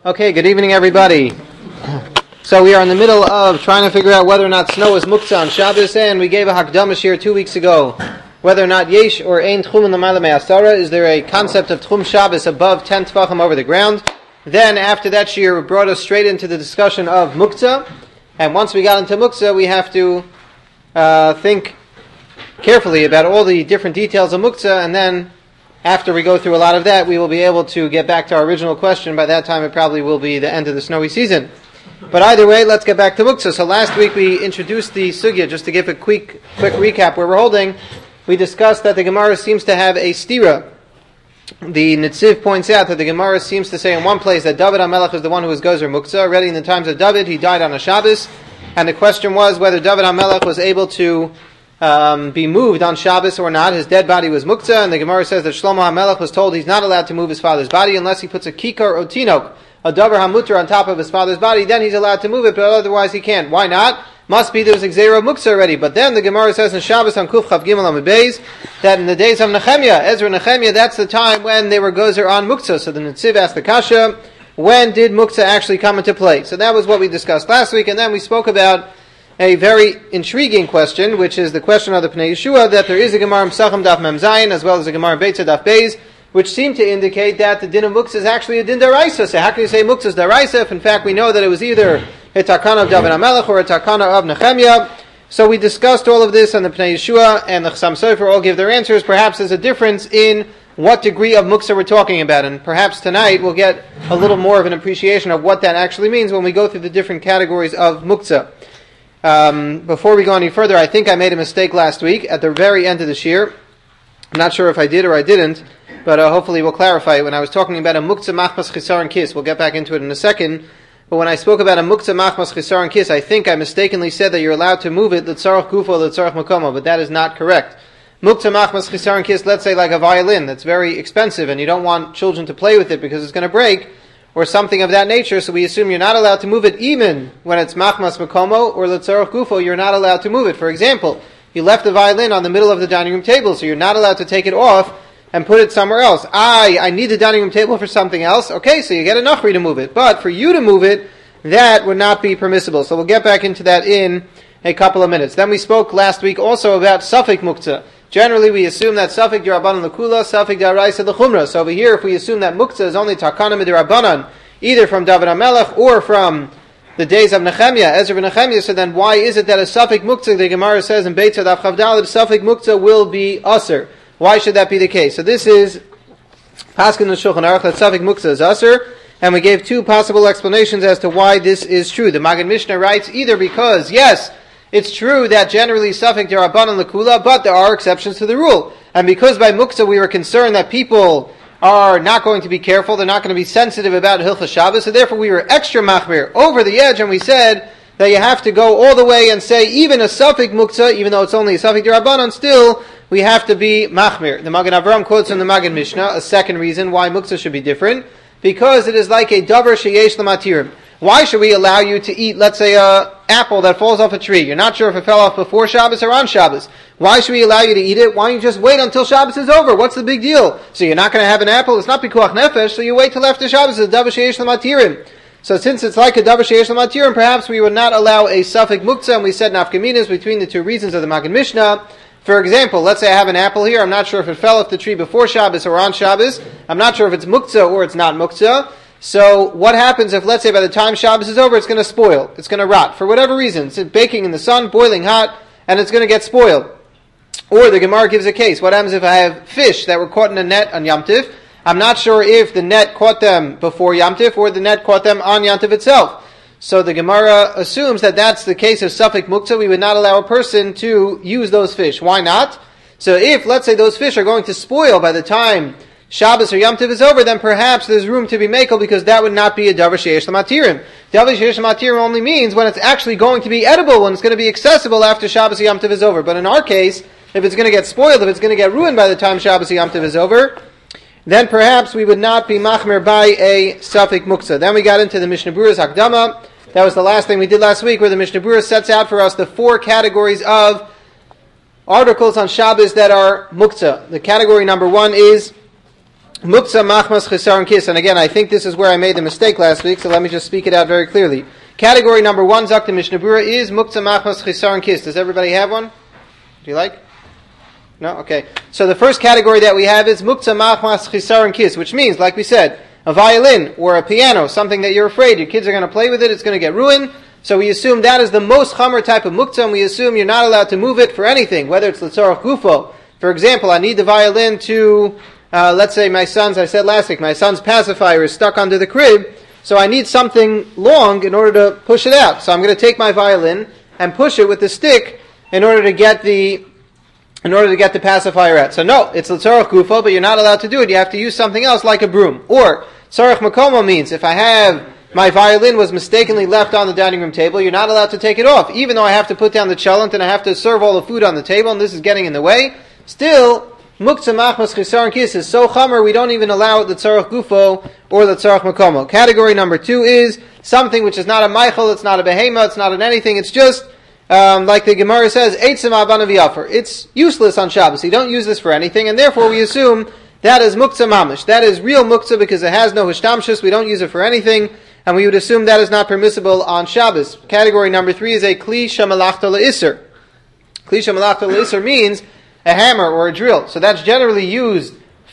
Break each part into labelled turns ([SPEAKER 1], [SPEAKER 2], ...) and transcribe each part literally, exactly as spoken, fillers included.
[SPEAKER 1] Okay, good evening, everybody. So we are in the middle of trying to figure out whether or not snow is muktzah on Shabbos, and we gave a hakdama here two weeks ago. Whether or not yesh or ein tchum l'mayla me'asara, is there a concept of tchum Shabbos above ten tefachim over the ground? Then after that shir brought us straight into the discussion of muktzah, and once we got into muktzah, we have to uh, think carefully about all the different details of muktzah, and then after we go through a lot of that, we will be able to get back to our original question. By that time, it probably will be the end of the snowy season. But either way, let's get back to muktzah. So last week we introduced the sugya, just to give a quick quick recap where we're holding. We discussed that the Gemara seems to have a stira. The Netziv points out that the Gemara seems to say in one place that David HaMelech is the one who was gozer muktzah. Already in the times of David, he died on a Shabbos. And the question was whether David HaMelech was able to Um, be moved on Shabbos or not. His dead body was muktzah, and the Gemara says that Shlomo HaMelech was told he's not allowed to move his father's body unless he puts a kikar or tinok, a davar hamutar on top of his father's body, then he's allowed to move it, but otherwise he can't. Why not? Must be there's a gzeira of muktzah already. But then the Gemara says in Shabbos on Kuf Chav Gimel Amud Beis that in the days of Nehemiah, Ezra Nehemiah, that's the time when they were gozer on muktzah. So the Netziv asked the kasha, when did muktzah actually come into play? So that was what we discussed last week, and then we spoke about a very intriguing question, which is the question of the Pnei Yeshua, that there is a Gemara Mesachim Daf Mem Zayin, as well as a Gemara Beitza Daf Beis, which seem to indicate that the din of muktzah is actually a din daraisa. So how can you say muktzah is daraisa if in fact we know that it was either a takana of David HaMelech or a takana of Nehemiah? So we discussed all of this, and the Pnei Yeshua and the Chassam Sofer all give their answers. Perhaps there's a difference in what degree of muktzah we're talking about, and perhaps tonight we'll get a little more of an appreciation of what that actually means when we go through the different categories of muktzah. Um, before we go any further, I think I made a mistake last week at the very end of the shir. I'm not sure if I did or I didn't, but uh, hopefully we'll clarify it. When I was talking about a muktzah machmas chisaron kiss, we'll get back into it in a second, but when I spoke about a muktzah machmas chisaron kiss, I think I mistakenly said that you're allowed to move it l'tzarach gufo l'tzarach makomo, but that is not correct. Muktzah machmas chisaron kiss, let's say like a violin that's very expensive and you don't want children to play with it because it's going to break, or something of that nature, so we assume you're not allowed to move it even when it's machmas makomo or letzarach gufo, you're not allowed to move it. For example, you left the violin on the middle of the dining room table, so you're not allowed to take it off and put it somewhere else. I, I need the dining room table for something else. Okay, so you get a nachri to move it. But for you to move it, that would not be permissible. So we'll get back into that in a couple of minutes. Then we spoke last week also about safek muktzah. Generally, we assume that safek d'Rabbanan l'kula, safek d'Araisa l'chumra. So over here, if we assume that muktzah is only takana d'Rabbanan, either from David HaMelech or from the days of Nehemiah, Ezra and Nehemiah, so then why is it that a safek muktzah, the Gemara says in Beitza Daf Chav Daled, safek muktzah will be aser? Why should that be the case? So this is Paskin Shulchan Aruch, that safek muktzah is aser, and we gave two possible explanations as to why this is true. The Magen Mishnah writes either because, yes, it's true that generally safek d'Rabbanan l'kula, but there are exceptions to the rule. And because by muktzah we were concerned that people are not going to be careful, they're not going to be sensitive about Hilchos Shabbos, so therefore we were extra machmir, over the edge, and we said that you have to go all the way and say even a safek muktzah, even though it's only a safek d'Rabbanan, still we have to be machmir. The Magen Avraham quotes from the Magen Mishnah a second reason why muktzah should be different, because it is like a davar sheyesh l'matirim. Why should we allow you to eat, let's say, a apple that falls off a tree? You're not sure if it fell off before Shabbos or on Shabbos. Why should we allow you to eat it? Why don't you just wait until Shabbos is over? What's the big deal? So you're not going to have an apple, it's not pikuach nefesh, so you wait till after Shabbos, it's a davar sheyesh l'matirim. So since it's like a davar sheyesh l'matirim, perhaps we would not allow a safek muktzah, and we said nafkaminas between the two reasons of the Magen Mishnah. For example, let's say I have an apple here, I'm not sure if it fell off the tree before Shabbos or on Shabbos, I'm not sure if it's muktzah or it's not muktzah. So what happens if, let's say, by the time Shabbos is over, it's going to spoil, it's going to rot, for whatever reason. It's baking in the sun, boiling hot, and it's going to get spoiled. Or the Gemara gives a case. What happens if I have fish that were caught in a net on Yom Tif? I'm not sure if the net caught them before Yom Tif or the net caught them on Yom Tif itself. So the Gemara assumes that that's the case of safek muktzah. We would not allow a person to use those fish. Why not? So if, let's say, those fish are going to spoil by the time Shabbos or Yom Tov is over, then perhaps there's room to be makel, because that would not be a davar sheyesh l'matirim. Davar sheyesh l'matirim only means when it's actually going to be edible, when it's going to be accessible after Shabbos or Yom Tov is over. But in our case, if it's going to get spoiled, if it's going to get ruined by the time Shabbos or Yom Tov is over, then perhaps we would not be machmer by a safek muktzah. Then we got into the Mishnah Berurah's Hakdama. That was the last thing we did last week, where the Mishnah Berurah sets out for us the four categories of articles on Shabbos that are muktzah. The category number one is Muktzah machmas chisaron kis. And again, I think this is where I made the mistake last week, so let me just speak it out very clearly. Category number one, Zakta Mishnah Berurah, is Muktzah machmas chisaron kis. Does everybody have one? Do you like? No? Okay. So the first category that we have is Muktzah machmas chisaron kis, which means, like we said, a violin or a piano, something that you're afraid your kids are going to play with it, it's going to get ruined. So we assume that is the most chamer type of muktzah, and we assume you're not allowed to move it for anything, whether it's l'tzorach gufo. For example, I need the violin to, uh, let's say my son's, I said last week, my son's pacifier is stuck under the crib, so I need something long in order to push it out. So I'm going to take my violin and push it with the stick in order to get the, in order to get the pacifier out. So no, it's l'tzorach gufo, but you're not allowed to do it. You have to use something else like a broom. Or, tzorach makomo means if I have my violin was mistakenly left on the dining room table, you're not allowed to take it off. Even though I have to put down the cholent and I have to serve all the food on the table, and this is getting in the way, still, muktzah machmas chisaron kis is so chamer, we don't even allow the tzorach gufo or the tzorach makomo. Category number two is something which is not a meichel, it's not a behema, it's not an anything, it's just, um, like the Gemara says, eitzim abana v'yafer. It's useless on Shabbos. You don't use this for anything, and therefore we assume that is muktzah mamish. That is real muktzah because it has no hishtamshus, we don't use it for anything, and we would assume that is not permissible on Shabbos. Category number three is a kli shemalachta le'isr. Kli shemalachta le'isr means a hammer or a drill. So that's generally used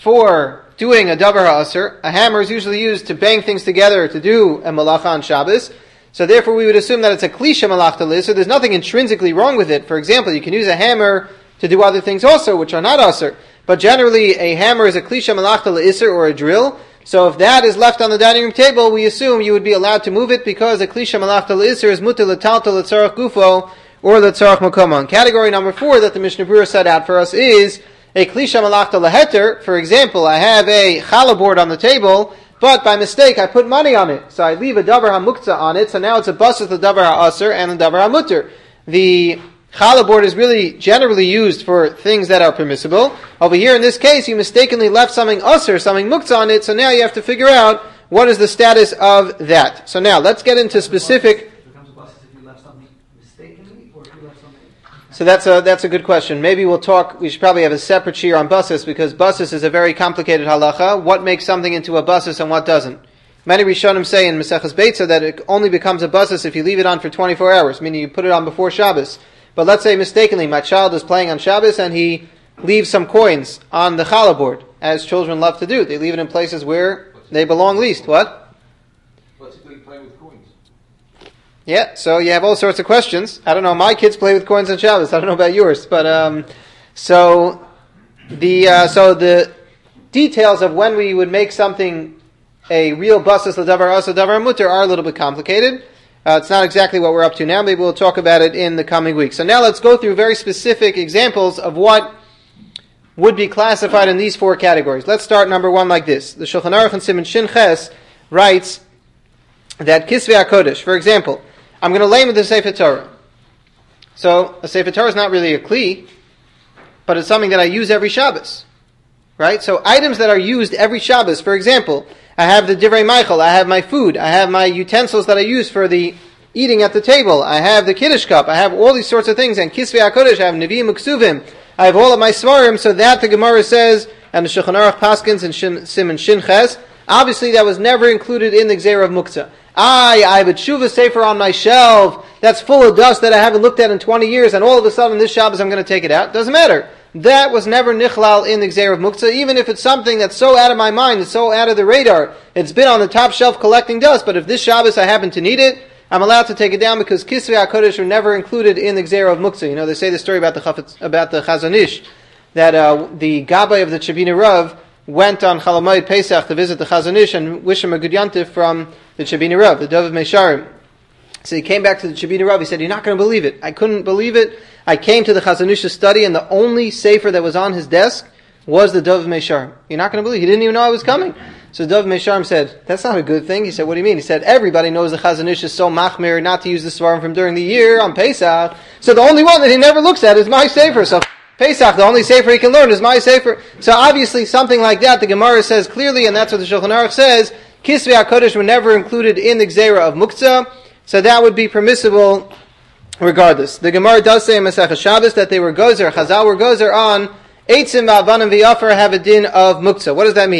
[SPEAKER 1] for doing a davar ha'asr. A hammer is usually used to bang things together to do a malacha on Shabbos. So therefore we would assume that it's a kli shemalachta le'isr. There's nothing intrinsically wrong with it. For example, you can use a hammer to do other things also, which are not asr. But generally a hammer is a kli shemalachta le'isr or a drill. So if that is left on the dining room table, we assume you would be allowed to move it because a kli shemalachta le'isr is mutar l'talta l'tzorach gufo or l'tzorach makomon. Category number four that the Mishnah Berurah set out for us is a kli shemalachta leheter. For example, I have a challah board on the table, but by mistake I put money on it. So I leave a davar hamuktzah on it, so now it's a basas the davar ha'asr and the davar hamutar. The challah board is really generally used for things that are permissible. Over here in this case, you mistakenly left something usr, something muktzah on it, so now you have to figure out what is the status of that. So now, let's get into specific... So that's a, that's a good question. Maybe we'll talk, we should probably have a separate shiur on basis, because basis is a very complicated halacha. What makes something into a basis and what doesn't? Many Rishonim say in Maseches Beitza that it only becomes a basis if you leave it on for twenty-four hours, meaning you put it on before Shabbos. But let's say mistakenly, my child is playing on Shabbos and he leaves some coins on the challah board, as children love to do. They leave it in places where they belong least. What?
[SPEAKER 2] What's he playing with coins?
[SPEAKER 1] Yeah, so you have all sorts of questions. I don't know, my kids play with coins on Shabbos. I don't know about yours. But, um, so, the, uh, so the details of when we would make something a real basas l'davar asa davar mutar are a little bit complicated. Uh, it's not exactly what we're up to now. Maybe we'll talk about it in the coming weeks. So now let's go through very specific examples of what would be classified in these four categories. Let's start number one like this. The Shulchan Aruch in Siman Shin Ches writes that Kisvei HaKodesh, for example, I'm going to lay with the Sefer Torah. So a Sefer Torah is not really a kli, but it's something that I use every Shabbos. Right? So items that are used every Shabbos, for example, I have the divrei Michael, I have my food, I have my utensils that I use for the eating at the table, I have the Kiddush cup, I have all these sorts of things, and Kisvei HaKodesh, I have Nevi'im Uksuvim, I have all of my Svarim, so that the Gemara says, and the Shulchan Aruch Paskins and Siman Shin Ches, obviously that was never included in the Gzeira of Muktzah. I, I have a Tshuva Sefer on my shelf, that's full of dust that I haven't looked at in twenty years, and all of a sudden this Shabbos I'm going to take it out. Doesn't matter. That was never nichlal in the Gzeira of Muktzah, even if it's something that's so out of my mind, it's so out of the radar, it's been on the top shelf collecting dust, but if this Shabbos I happen to need it, I'm allowed to take it down because Kisvei HaKodesh are never included in the Gzeira of Muktzah. You know, they say the story about the Chafetz, about the Chazon Ish, that uh, the Gabbai of the Chabina Rav went on Chol Hamoed Pesach to visit the Chazon Ish and wish him a good yantif from the Chabina Rav, the Dov of Mesharim. So he came back to the Chabina Rav, he said, "You're not going to believe it. I couldn't believe it. I came to the Chazon Ish's study and the only sefer that was on his desk was the Dov of Mesharim. You're not going to believe it. He didn't even know I was coming." So Dov of Mesharim said, "That's not a good thing." He said, "What do you mean?" He said, "Everybody knows the Chazon Ish is so machmir not to use the svarim from during the year on Pesach. So the only one that he never looks at is my sefer. So Pesach, the only sefer he can learn is my sefer." So obviously something like that, the Gemara says clearly, and that's what the Shulchan Aruch says, Kisvei HaKodesh were never included in the Gzeira of Muktzah, so that would be permissible regardless. The Gemara does say in Masechah Shabbos that they were gozer, Chazal were gozer on Eitzim v'Avanim v'Yafar have a din of Muktzah. What does that mean?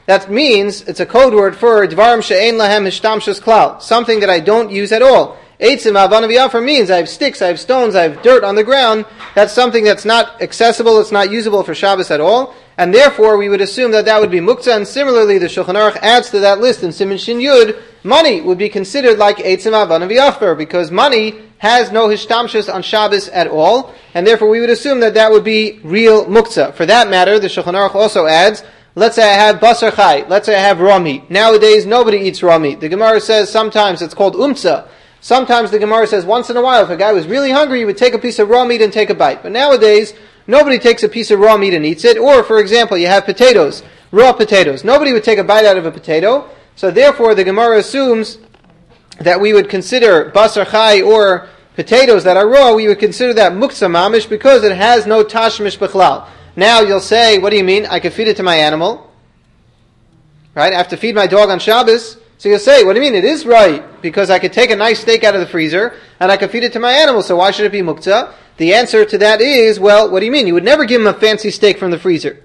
[SPEAKER 1] That means it's a code word for dvarim she'ein lahem hishtamshus klal, something that I don't use at all. Eitzim avana v'yafar means I have sticks, I have stones, I have dirt on the ground. That's something that's not accessible, it's not usable for Shabbos at all, and therefore we would assume that that would be muktzah. And similarly, the Shulchan Aruch adds to that list in Siman Shin Yud, money would be considered like eitzim avana v'yafar, because money has no hishtamshus on Shabbos at all, and therefore we would assume that that would be real muktzah. For that matter, the Shulchan Aruch also adds, let's say I have basar chai, let's say I have raw meat. Nowadays, nobody eats raw meat. The Gemara says sometimes it's called umtzah. Sometimes the Gemara says once in a while, if a guy was really hungry, he would take a piece of raw meat and take a bite. But nowadays, nobody takes a piece of raw meat and eats it. Or, for example, you have potatoes, raw potatoes. Nobody would take a bite out of a potato. So therefore, the Gemara assumes that we would consider basar chai or potatoes that are raw, we would consider that muktzah mamish because it has no tashmish b'chlal. Now you'll say, what do you mean? I can feed it to my animal. Right? I have to feed my dog on Shabbos. So you'll say, what do you mean? It is right, because I could take a nice steak out of the freezer, and I could feed it to my animal, so why should it be muktzah? The answer to that is, well, what do you mean? You would never give him a fancy steak from the freezer.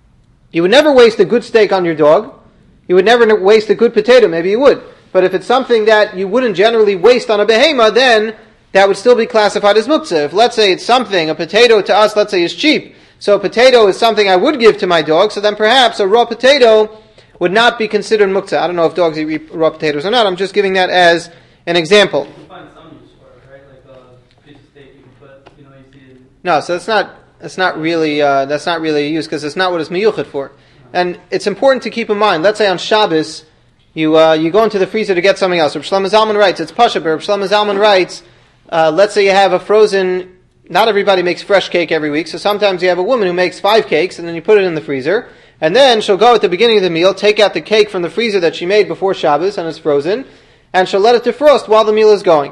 [SPEAKER 1] You would never waste a good steak on your dog. You would never waste a good potato, maybe you would. But if it's something that you wouldn't generally waste on a behema, then that would still be classified as muktzah. If, let's say, it's something, a potato to us, let's say, is cheap, so a potato is something I would give to my dog, so then perhaps a raw potato would not be considered muktzah. I don't know if dogs eat raw potatoes or not. I'm just giving that as an example.
[SPEAKER 3] You can find some use for it, right? Like a piece of steak you can put, you know, you see it.
[SPEAKER 1] No, so that's not that's not really uh, that's not really a use because it's not what it's miyuchet for. And it's important to keep in mind. Let's say on Shabbos you uh, you go into the freezer to get something else. Reb Shlomo Zalman writes it's pasha, but Reb Shlomo Zalman writes, uh, let's say you have a frozen. Not everybody makes fresh cake every week, so sometimes you have a woman who makes five cakes and then you put it in the freezer. And then she'll go at the beginning of the meal, take out the cake from the freezer that she made before Shabbos and it's frozen, and she'll let it defrost while the meal is going.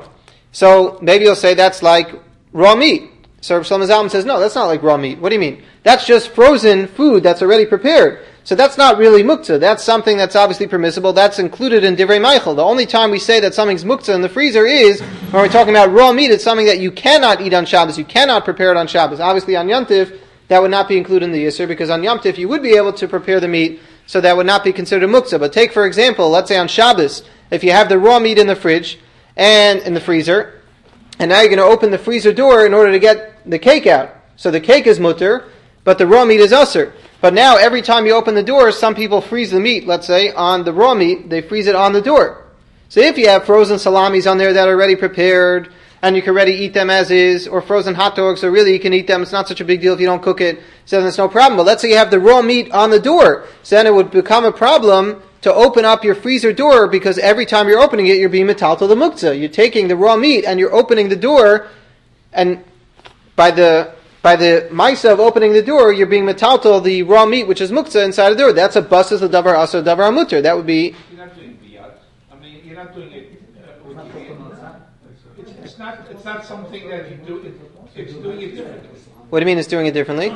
[SPEAKER 1] So maybe you'll say that's like raw meat. So Reb Shlomo Zalman says, no, that's not like raw meat. What do you mean? That's just frozen food that's already prepared. So that's not really muktzah. That's something that's obviously permissible. That's included in Divrei Michael. The only time we say that something's muktzah in the freezer is when we're talking about raw meat. It's something that you cannot eat on Shabbos. You cannot prepare it on Shabbos. Obviously on Yom Tov, that would not be included in the Yisr, because on Yom Tov you would be able to prepare the meat, so that would not be considered muktzah. But take, for example, let's say on Shabbos, if you have the raw meat in the fridge, and in the freezer, and now you're going to open the freezer door in order to get the cake out. So the cake is mutter, but the raw meat is usr. But now every time you open the door, some people freeze the meat, let's say, on the raw meat, they freeze it on the door. So if you have frozen salamis on there that are already prepared, and you can already eat them as is, or frozen hot dogs, so really you can eat them, it's not such a big deal if you don't cook it, so then it's no problem. But let's say you have the raw meat on the door, so then it would become a problem to open up your freezer door, because every time you're opening it, you're being metal to the muktzah. You're taking the raw meat, and you're opening the door, and by the by the maisa of opening the door, you're being metal to the raw meat, which is muktzah, inside the door. That's a basas of davar asar davar mutter. That would be...
[SPEAKER 2] You're not doing biyad. I mean, you're not doing it... Uh, with it's, it's not It's not something that you do, it, it's doing it differently.
[SPEAKER 1] What do you mean it's doing it differently?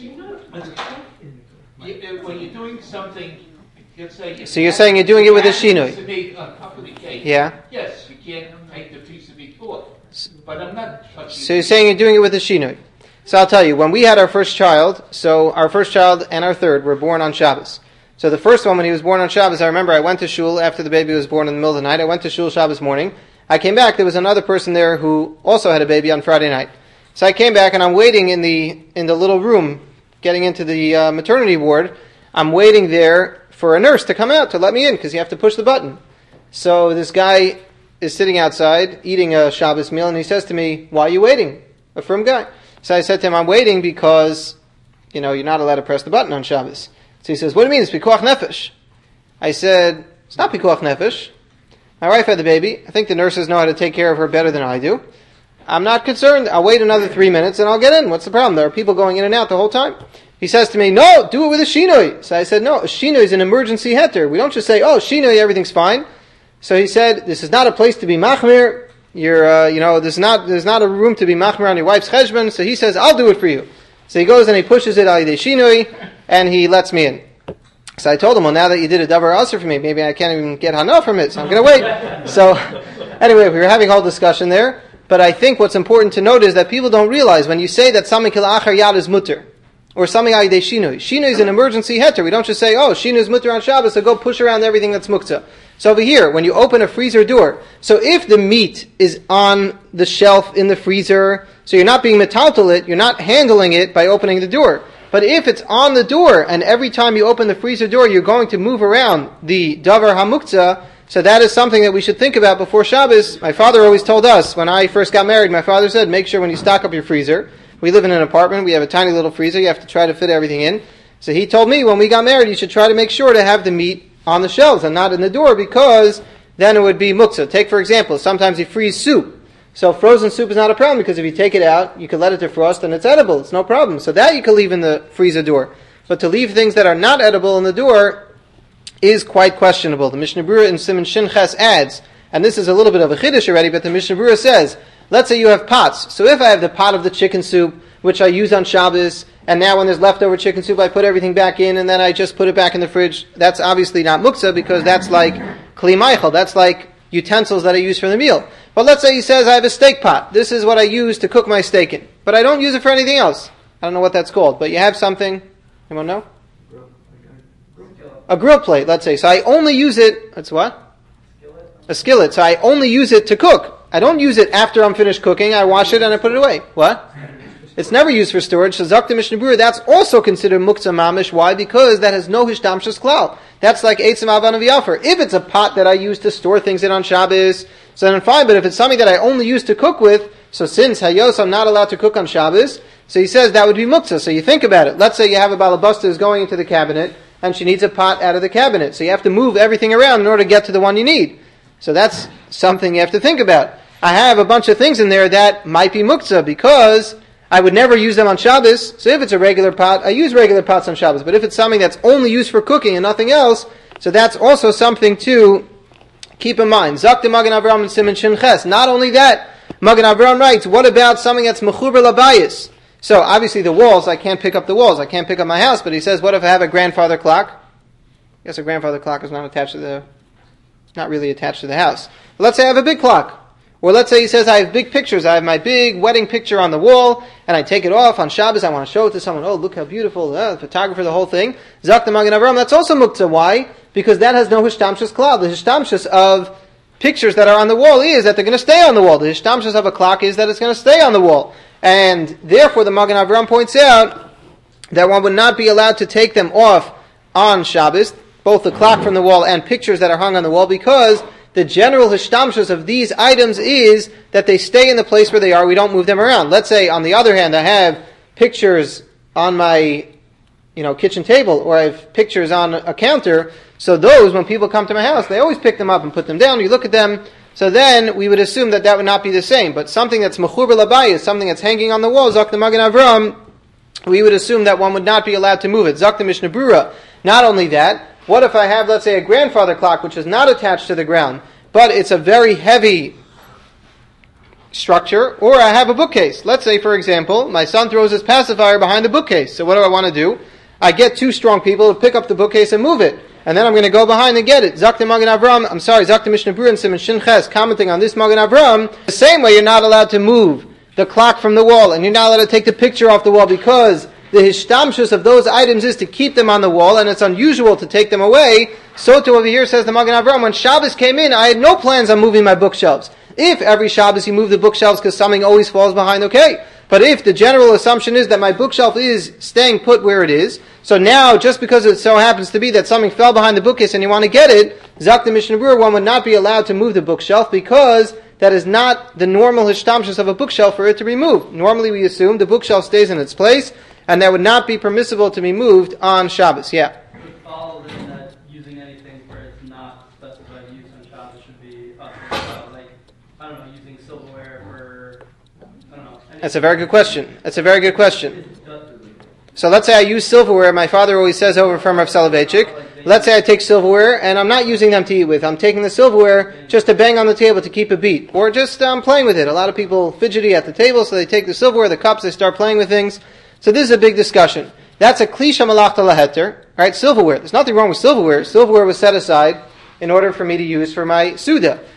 [SPEAKER 2] You, when you're doing something, you'll say...
[SPEAKER 1] So you're saying you're doing it with a shinui?
[SPEAKER 2] On top of the cake.
[SPEAKER 1] Yeah.
[SPEAKER 2] Yes, you can't take the piece of meat off. But I'm not touching...
[SPEAKER 1] So you're saying you're doing it with a shinui. So I'll tell you, when we had our first child, so our first child and our third were born on Shabbos. So the first one, when he was born on Shabbos, I remember I went to shul after the baby was born in the middle of the night. I went to shul Shabbos morning. I came back, there was another person there who also had a baby on Friday night. So I came back and I'm waiting in the in the little room, getting into the uh, maternity ward. I'm waiting there for a nurse to come out to let me in, because you have to push the button. So this guy is sitting outside, eating a Shabbos meal, and he says to me, why are you waiting? A firm guy. So I said to him, I'm waiting because, you know, you're not allowed to press the button on Shabbos. So he says, what do you mean? It's pikuach nefesh. I said, it's not pikuach nefesh. My wife had the baby. I think the nurses know how to take care of her better than I do. I'm not concerned. I'll wait another three minutes and I'll get in. What's the problem? There are people going in and out the whole time. He says to me, no, do it with a shinoi. So I said, no, a shinoi is an emergency heter. We don't just say, oh, shinoi, everything's fine. So he said, this is not a place to be machmir. You're, uh, you know, there's not, there's not a room to be machmir on your wife's cheshbon. So he says, I'll do it for you. So he goes and he pushes it al yidei shinoi, and he lets me in. So I told him, well, now that you did a davar asr for me, maybe I can't even get hana from it, so I'm going to wait. So, anyway, we were having a whole discussion there, but I think what's important to note is that people don't realize when you say that something kil achar yad is mutter, or something like de shinui. Shinui is an emergency heter. We don't just say, oh, shinui is mutter on Shabbos, so go push around everything that's muktzah. So over here, when you open a freezer door, so if the meat is on the shelf in the freezer, so you're not being metaltal it, you're not handling it by opening the door. But if it's on the door, and every time you open the freezer door, you're going to move around the davar hamuktzah, so that is something that we should think about before Shabbos. My father always told us, when I first got married, my father said, make sure when you stock up your freezer, we live in an apartment, we have a tiny little freezer, you have to try to fit everything in. So he told me, when we got married, you should try to make sure to have the meat on the shelves and not in the door, because then it would be muktzah. Take, for example, sometimes you freeze soup. So frozen soup is not a problem, because if you take it out, you can let it defrost and it's edible. It's no problem. So that you can leave in the freezer door. But to leave things that are not edible in the door is quite questionable. The Mishnah Berurah in Siman Shin Ches adds, and this is a little bit of a chiddush already, but the Mishnah Berurah says, let's say you have pots. So if I have the pot of the chicken soup, which I use on Shabbos, and now when there's leftover chicken soup, I put everything back in, and then I just put it back in the fridge, that's obviously not muktzah, because that's like kli meichel, that's like utensils that I use for the meal. But let's say he says, I have a steak pot. This is what I use to cook my steak in. But I don't use it for anything else. I don't know what that's called, but you have something, anyone know? A grill plate, let's say. So I only use it, that's what? A skillet. So I only use it to cook. I don't use it after I'm finished cooking. I wash it and I put it away. What? It's never used for storage. So Zakta Mishnah Berurah, that's also considered muktzah mamish. Why? Because that has no hishtamshus klal. That's like eitzim avan v'yafer. If it's a pot that I use to store things in on Shabbos, so then fine. But if it's something that I only use to cook with, so since hayos I'm not allowed to cook on Shabbos, so he says that would be muktzah. So you think about it. Let's say you have a balabasta who's going into the cabinet, and she needs a pot out of the cabinet. So you have to move everything around in order to get to the one you need. So that's something you have to think about. I have a bunch of things in there that might be muktzah, because I would never use them on Shabbos. So if it's a regular pot, I use regular pots on Shabbos. But if it's something that's only used for cooking and nothing else, so that's also something to keep in mind. Zakta Magen Avraham and Siman Shin Ches. Not only that, Magen Avraham writes, what about something that's mechuber labayis? So obviously the walls, I can't pick up the walls. I can't pick up my house. But he says, what if I have a grandfather clock? I guess a grandfather clock is not attached to the, not really attached to the house. But let's say I have a big clock. Or let's say he says, I have big pictures. I have my big wedding picture on the wall, and I take it off on Shabbos. I want to show it to someone. Oh, look how beautiful. Uh, the photographer, the whole thing. Zakta Magen Avraham, that's also muktzah. Why? Because that has no hishtamshus klal. The hishtamshus of pictures that are on the wall is that they're going to stay on the wall. The hishtamshus of a clock is that it's going to stay on the wall. And therefore, the Magen Avraham points out that one would not be allowed to take them off on Shabbos, both the clock from the wall and pictures that are hung on the wall, because the general hishtamshus of these items is that they stay in the place where they are. We don't move them around. Let's say, on the other hand, I have pictures on my, you know, kitchen table, or I have pictures on a counter. So those, when people come to my house, they always pick them up and put them down. You look at them. So then we would assume that that would not be the same. But something that's mechuber labayis, something that's hanging on the wall, Zakta Magen Avraham, we would assume that one would not be allowed to move it. Zakta Mishnah Berurah. Not only that, what if I have, let's say, a grandfather clock which is not attached to the ground, but it's a very heavy structure, or I have a bookcase. Let's say, for example, my son throws his pacifier behind the bookcase. So what do I want to do? I get two strong people to pick up the bookcase and move it. And then I'm going to go behind and get it. Zakta Magen Avraham, I'm sorry, Zakta Mishnah Berurah and Siman Shin Ches, commenting on this Magen Avraham, the same way you're not allowed to move the clock from the wall, and you're not allowed to take the picture off the wall, because the hishtamshus of those items is to keep them on the wall, and it's unusual to take them away. So too over here says the Magen Avraham, when Shabbos came in, I had no plans on moving my bookshelves. If every Shabbos you move the bookshelves because something always falls behind, okay. But if the general assumption is that my bookshelf is staying put where it is, so now just because it so happens to be that something fell behind the bookcase and you want to get it, Zakta Mishnah Berurah, one would not be allowed to move the bookshelf, because that is not the normal hishtamshus of a bookshelf for it to be moved. Normally we assume the bookshelf stays in its place, and that would not be permissible to be moved on Shabbos. Yeah?
[SPEAKER 3] It would follow then that using anything where it's not specified use on Shabbos should be up to uh, like, I don't know, using silverware for, I don't know.
[SPEAKER 1] That's a very good question. That's a very good question. So let's say I use silverware. My father always says over from Rav Soloveitchik, let's say I take silverware and I'm not using them to eat with. I'm taking the silverware just to bang on the table to keep a beat. Or just um, playing with it. A lot of people fidgety at the table, so they take the silverware, the cups, they start playing with things. So this is a big discussion. That's a klisha malachta laheter, right? Silverware. There's nothing wrong with silverware. Silverware was set aside in order for me to use for my suda.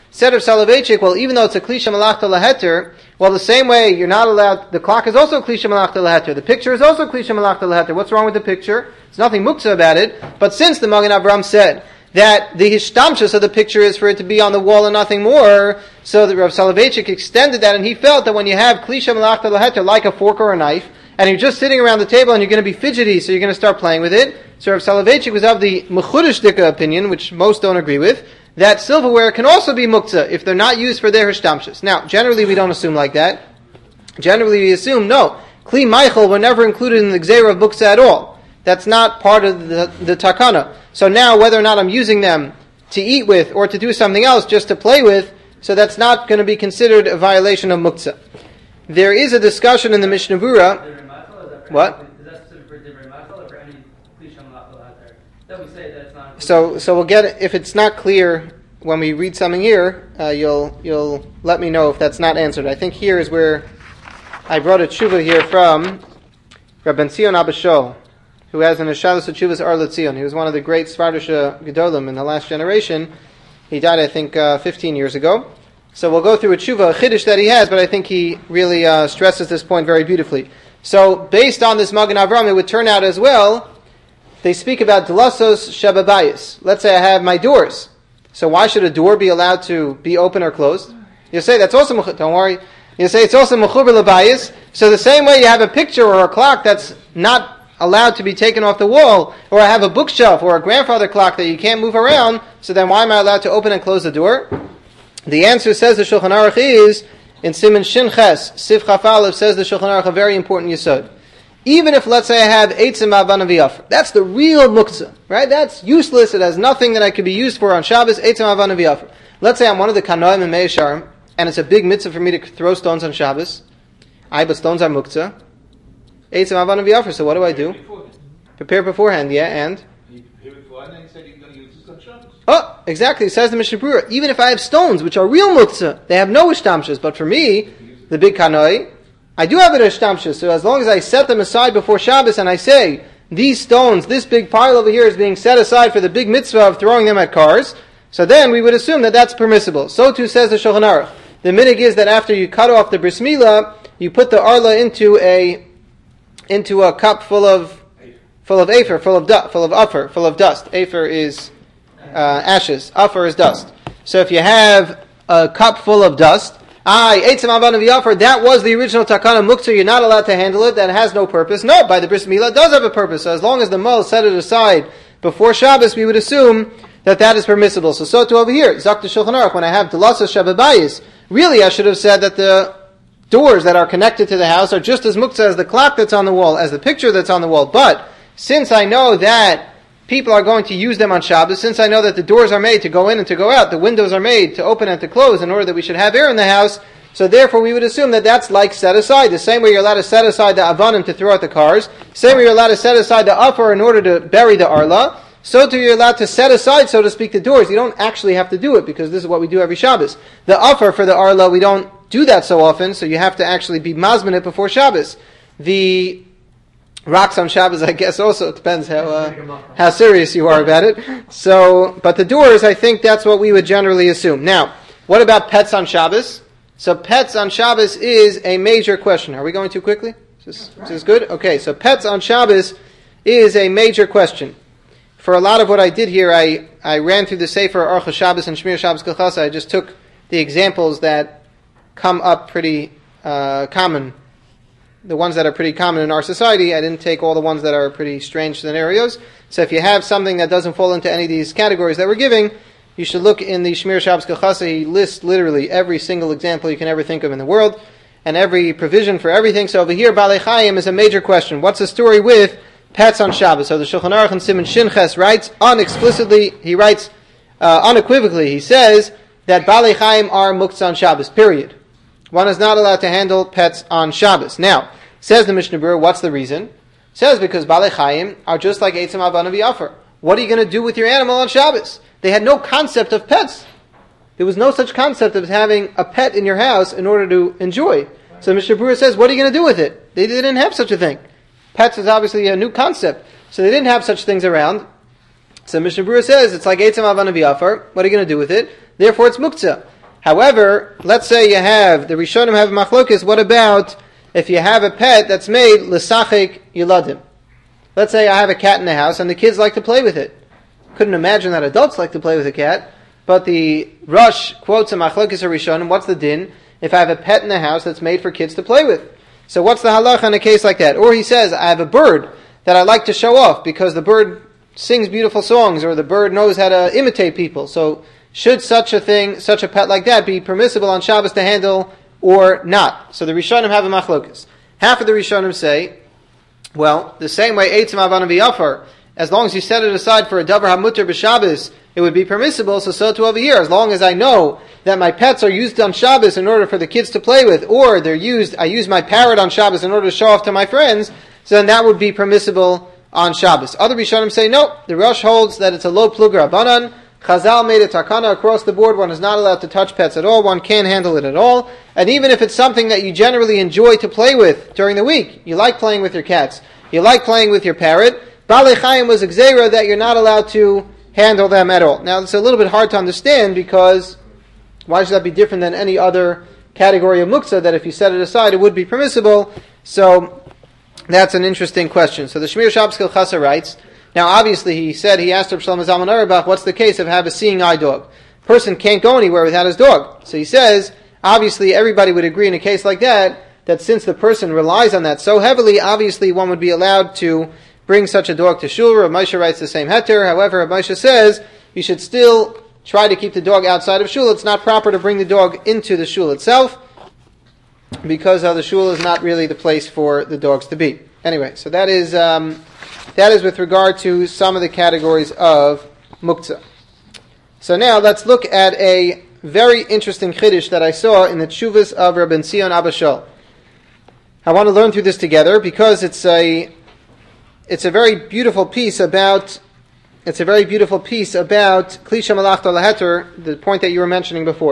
[SPEAKER 1] Said Rav Soloveitchik, well, even though it's a Klisha Malachta Laheter, well, the same way you're not allowed, the clock is also Klisha Malachta Laheter. The picture is also Klisha Malachta Laheter. What's wrong with the picture? There's nothing muktzah about it. But since the Magen Avraham said that the hishtamshus of the picture is for it to be on the wall and nothing more, so that Rav Soloveitchik extended that, and he felt that when you have Klisha Malachta Laheter, like a fork or a knife, and you're just sitting around the table and you're going to be fidgety, so you're going to start playing with it. So Rav Soloveitchik was of the Mechudesh Dika opinion, which most don't agree with, that silverware can also be muktzah if they're not used for their hishtamshus. Now, generally we don't assume like that. Generally we assume, no, Kli Meichel were never included in the Gzeira of muktzah at all. That's not part of the, the takana. So now, whether or not I'm using them to eat with or to do something else, just to play with, so that's not going to be considered a violation of muktzah. There is a discussion in the Mishnah Berurah. What?
[SPEAKER 3] Is that specific for Divrei Machal or for any Klisha Malachta Laheter? That we say that it's not.
[SPEAKER 1] So, so we'll get it, if it's not clear when we read something here, uh, you'll you'll let me know if that's not answered. I think here is where I brought a tshuva here from Rabban Zion Abba Shaul, who has an Ashalas Tshuvas Ar L'Tzion. He was one of the great Svardisha Gedolim in the last generation. He died, I think, uh, fifteen years ago. So we'll go through a tshuva, a chiddush that he has, but I think he really uh, stresses this point very beautifully. So, based on this Magen Avraham, it would turn out as well, they speak about dlasos shababayis. Let's say I have my doors. So why should a door be allowed to be open or closed? You say that's also, don't worry, you say it's also mechuber labayis. So the same way you have a picture or a clock that's not allowed to be taken off the wall, or I have a bookshelf or a grandfather clock that you can't move around, so then why am I allowed to open and close the door? The answer, says the Shulchan Aruch, is, in Siman Shin Ches, Sif Chaf Aleph, says the Shulchan Aruch, a very important yesod. Even if, let's say, I have Eitzim Avana V'Yafar, that's the real muktzah, right? That's useless, it has nothing that I could be used for on Shabbos, Eitzim Avana V'Yafar. Let's say I'm one of the Kanoim and Meisharim, and it's a big mitzvah for me to throw stones on Shabbos. I, but stones are muktzah. Eitzim Avana V'Yafar, so what do I do? Prepare beforehand, yeah, and? Oh, exactly. It says the Mishnah Berurah, even if I have stones, which are real muktzah, they have no ishtamshus. But for me, the big kanoi, I do have an ishtamshus. So as long as I set them aside before Shabbos and I say, these stones, this big pile over here is being set aside for the big mitzvah of throwing them at cars, so then we would assume that that's permissible. So too says the Shulchan Aruch. The minhag is that after you cut off the bris milah, you put the arla into a into a cup full of full of afer, full of du- full of uffer, full of dust. Afer is Uh, ashes. Afar is dust. So if you have a cup full of dust, I Eitzim Avana V'Yafar, that was the original takana muktzah, you're not allowed to handle it, that has no purpose. No, by the bris milah, it does have a purpose. So as long as the mul set it aside before Shabbos, we would assume that that is permissible. So so too over here, Zak the Shulchan Aruch, when I have Delasas Shababayis, really I should have said that the doors that are connected to the house are just as muktzah as the clock that's on the wall, as the picture that's on the wall. But since I know that people are going to use them on Shabbos, since I know that the doors are made to go in and to go out, the windows are made to open and to close in order that we should have air in the house, so therefore we would assume that that's like set aside. The same way you're allowed to set aside the avanim to throw out the cars, same way you're allowed to set aside the upper in order to bury the arla, so too you're allowed to set aside, so to speak, the doors. You don't actually have to do it, because this is what we do every Shabbos. The upper for the arla, we don't do that so often, so you have to actually be mazmin it before Shabbos. The rocks on Shabbos, I guess, also it depends how uh, how serious you are about it. So, but the doors, I think that's what we would generally assume. Now, what about pets on Shabbos? So, pets on Shabbos is a major question. Are we going too quickly? Is this, is this good? Okay, so pets on Shabbos is a major question. For a lot of what I did here, I, I ran through the Sefer Orcha Shabbos and Shmir Shabbos Kachasa. I just took the examples that come up pretty uh, common. The ones that are pretty common in our society. I didn't take all the ones that are pretty strange scenarios. So if you have something that doesn't fall into any of these categories that we're giving, you should look in the Shmir Shabbos Kachasa. He lists literally every single example you can ever think of in the world, and every provision for everything. So over here, Balei Chayim is a major question. What's the story with pets on Shabbos? So the Shulchan Aruch in Siman Shin Ches writes, unexplicitly, he writes uh, unequivocally, he says that Balei Chayim are muktzah on Shabbos, period. One is not allowed to handle pets on Shabbos. Now, says the Mishnah Berurah, what's the reason? It says because Balei Chayim are just like Eitzim Avana V'Yafar. What are you going to do with your animal on Shabbos? They had no concept of pets. There was no such concept of having a pet in your house in order to enjoy. So the Mishnah Berurah says, what are you going to do with it? They didn't have such a thing. Pets is obviously a new concept. So they didn't have such things around. So Mishnah Berurah says, it's like Eitzim Avana V'Yafar. What are you going to do with it? Therefore it's muktzah. However, let's say you have, the Rishonim have machlokes, what about if you have a pet that's made l'sachik yuladim? Let's say I have a cat in the house and the kids like to play with it. Couldn't imagine that adults like to play with a cat, but the Rush quotes a machlokes or Rishonim, what's the din if I have a pet in the house that's made for kids to play with? So what's the halacha in a case like that? Or he says, I have a bird that I like to show off because the bird sings beautiful songs or the bird knows how to imitate people. So should such a thing, such a pet like that be permissible on Shabbos to handle or not? So the Rishonim have a machlokas. Half of the Rishonim say, well, the same way Eitzim Avanim V'Yafar, as long as you set it aside for a Davar HaMuter B'Shabbos, it would be permissible, so so too over here. As long as I know that my pets are used on Shabbos in order for the kids to play with, or they're used, I use my parrot on Shabbos in order to show off to my friends, so then that would be permissible on Shabbos. Other Rishonim say, no, the Rosh holds that it's a low plug Rabbanan. Chazal made a takana across the board. One is not allowed to touch pets at all. One can't handle it at all. And even if it's something that you generally enjoy to play with during the week, you like playing with your cats, you like playing with your parrot, Balei Chayim was a gzeira that you're not allowed to handle them at all. Now, it's a little bit hard to understand because why should that be different than any other category of muktzah that if you set it aside, it would be permissible? So, that's an interesting question. So the Shmir Shabbos Kilchasa writes, now obviously he said, he asked Reb Shlomo Zalman Auerbach, what's the case if I have a seeing eye dog? Person can't go anywhere without his dog. So he says, obviously everybody would agree in a case like that, that since the person relies on that so heavily, obviously one would be allowed to bring such a dog to shul. Rav Moshe writes the same heter. However, Rav Moshe says, you should still try to keep the dog outside of shul. It's not proper to bring the dog into the shul itself, because uh, the shul is not really the place for the dogs to be. Anyway, so that is um, that is with regard to some of the categories of muktzah. So now let's look at a very interesting chiddush that I saw in the tshuvas of Rabbi Tzion Abba Shaul. I want to learn through this together because it's a it's a very beautiful piece about it's a very beautiful piece about Klisha Malachta Laheter, the point that you were mentioning before.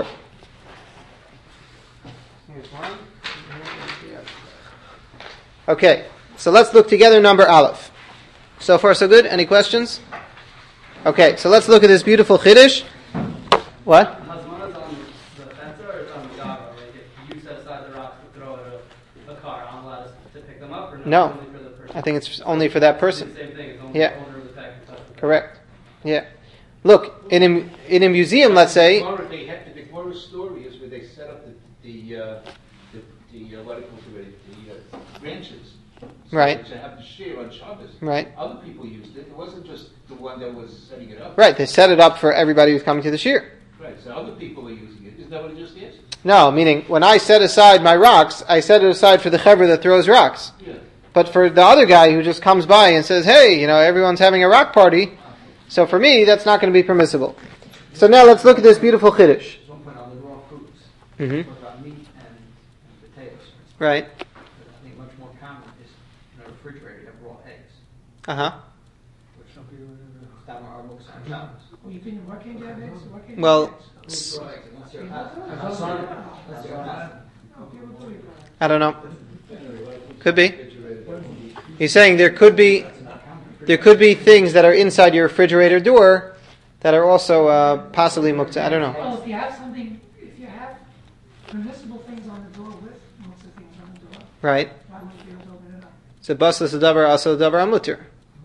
[SPEAKER 1] Okay, so let's look together number Aleph. So far so good? Any questions? Okay, so let's look at this beautiful chiddush. What?
[SPEAKER 3] Hazmana is on the fence or it's on the gaga? Like if you set aside the rocks to throw at a, a car, I'm allowed to pick them up or
[SPEAKER 1] No.
[SPEAKER 3] Only for the person?
[SPEAKER 1] I think it's only for that person.
[SPEAKER 3] It's the same thing. It's only
[SPEAKER 1] Yeah.
[SPEAKER 3] the owner of the pack can touch the car.
[SPEAKER 1] Correct. Yeah. Look, in a, in a museum, let's say...
[SPEAKER 4] The Gemara, they have, the Gemara story is where they set up the, the, uh, the, the uh, what do you call it, the uh, branches. So
[SPEAKER 1] Right.
[SPEAKER 4] To have the share on Shabbos.
[SPEAKER 1] Right.
[SPEAKER 4] Other people used it. It wasn't just the one that was setting it up.
[SPEAKER 1] Right, they set it up for everybody who's coming to the shir.
[SPEAKER 4] Right. So other people are using it. Isn't that what it just is?
[SPEAKER 1] No, meaning, when I set aside my rocks, I set it aside for the chevra that throws rocks.
[SPEAKER 4] Yeah.
[SPEAKER 1] But for the other guy who just comes by and says, hey, you know, everyone's having a rock party, so for me, that's not going to be permissible. So now let's look at this beautiful chiddush.
[SPEAKER 5] There's one point on the raw foods.
[SPEAKER 1] Mm-hmm.
[SPEAKER 5] What about meat and, and potatoes?
[SPEAKER 1] Right.
[SPEAKER 5] I think much more common is in a refrigerator you have raw eggs,
[SPEAKER 1] Uh-huh.
[SPEAKER 5] which some people down our books on Shabbos.
[SPEAKER 2] Well, you can, why can't you have eggs? Why can't you
[SPEAKER 1] Well,
[SPEAKER 2] have eggs?
[SPEAKER 1] s-
[SPEAKER 5] Raw eggs, unless they're hot. Unless they're- unless they're hot.
[SPEAKER 2] Okay, we'll do it.
[SPEAKER 1] I don't know. Could be. He's saying there could be there could be things that are inside your refrigerator door that are also uh, possibly muktzah. I don't know.
[SPEAKER 2] Well, if you have something, if you have permissible things on the door with most of the things on the door,
[SPEAKER 1] Right.
[SPEAKER 2] why wouldn't you be able to open it up?
[SPEAKER 1] So baslas adavar also adavar amutir.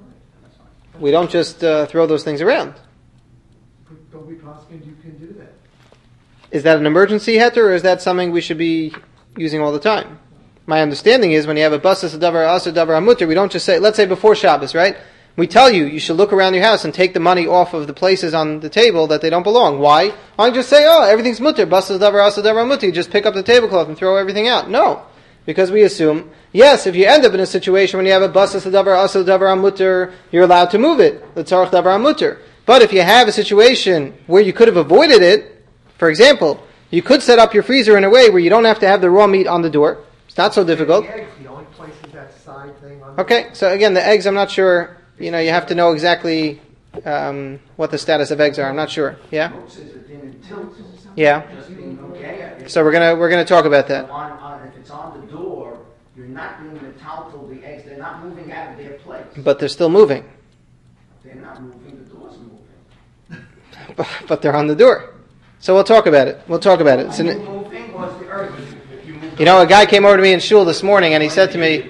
[SPEAKER 1] We don't just uh, throw those things around.
[SPEAKER 6] Don't be positive you can do that.
[SPEAKER 1] Is that an emergency heter, or is that something we should be using all the time? My understanding is when you have a baslas adavar also adavar amutir, we don't just say, let's say before Shabbos, right? We tell you, you should look around your house and take the money off of the places on the table that they don't belong. Why? Why don't you just say, oh, everything's mutter, baslas adavar also adavar amutir, just pick up the tablecloth and throw everything out? No. Because we assume, yes, if you end up in a situation when you have a baslas adavar also adavar amutir, you're allowed to move it. The tzarech davar amutir. But if you have a situation where you could have avoided it, for example, you could set up your freezer in a way where you don't have to have the raw meat on the door. It's not so difficult.
[SPEAKER 6] The eggs, the only place is that side thing on the
[SPEAKER 1] Okay, so again, the eggs, I'm not sure, you know, you have to know exactly um, what the status of eggs are. I'm not sure. Yeah?
[SPEAKER 5] Books is it in tilt,
[SPEAKER 1] Yeah.
[SPEAKER 5] just being okay. If
[SPEAKER 1] So we're gonna we're gonna talk about that.
[SPEAKER 5] on, on, if it's on the door, you're not doing the towel the eggs, they're not moving out of their place.
[SPEAKER 1] But they're still moving.
[SPEAKER 5] They're not moving, the door's moving.
[SPEAKER 1] But, but they're on the door. So we'll talk about it. We'll talk about it. It's
[SPEAKER 5] Are you
[SPEAKER 1] an,
[SPEAKER 5] moving or is the earth?
[SPEAKER 1] you know, a guy came over to me in shul this morning and he said to me,